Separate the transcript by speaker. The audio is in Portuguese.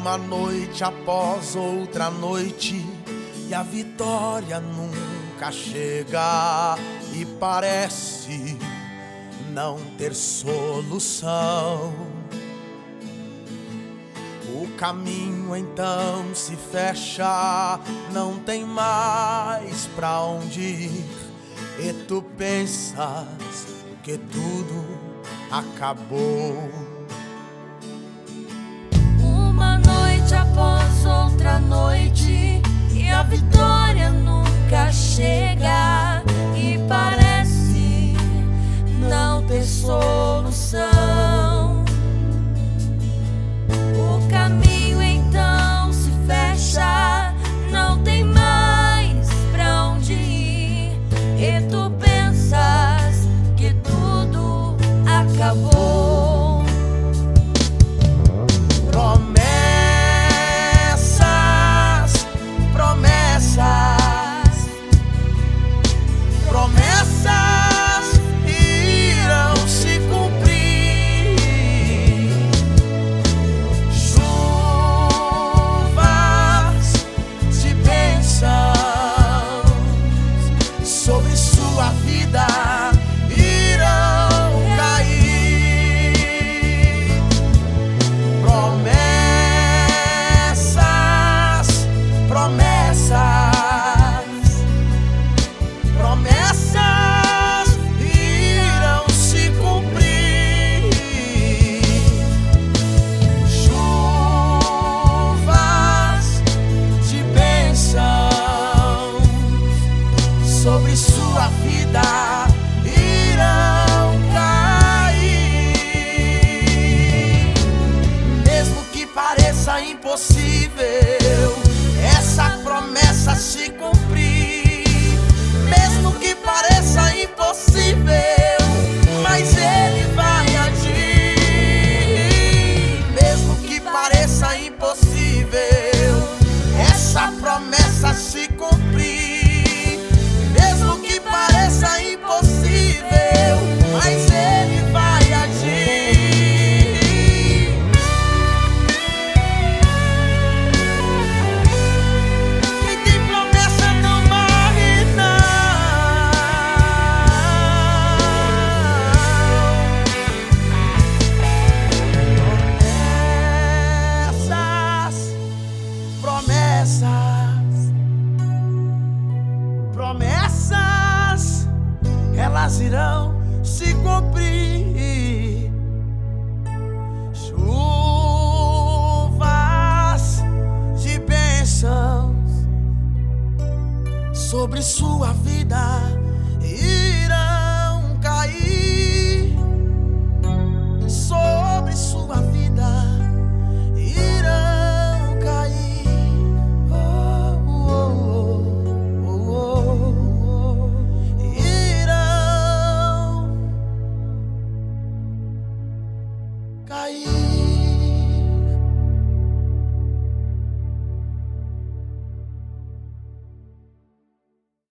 Speaker 1: Uma noite após outra noite, e a vitória nunca chega, e parece não ter solução. O caminho então se fecha, não tem mais pra onde ir, e tu pensas que tudo acabou.
Speaker 2: Uma noite após outra noite, e a vitória nunca chega, e parece não ter solução. O caminho então se fecha, não tem mais pra onde ir, e tu pensas que tudo acabou.
Speaker 1: Promessas, promessas irão se cumprir. Chuvas de bênçãos sobre sua vida irão cair. Promessas, promessas irão se cumprir. Chuvas de bênçãos sobre sua vida irão cair. Mesmo que pareça impossível essa promessa se cumprir, mesmo que pareça impossível, mas Ele vai agir. Mesmo que pareça impossível essa promessa se cumprir, mesmo que pareça impossível, mas Ele vai agir. Quem tem promessa não morre, não. Promessas, elas irão se cumprir. Chuvas de bênçãos sobre sua vida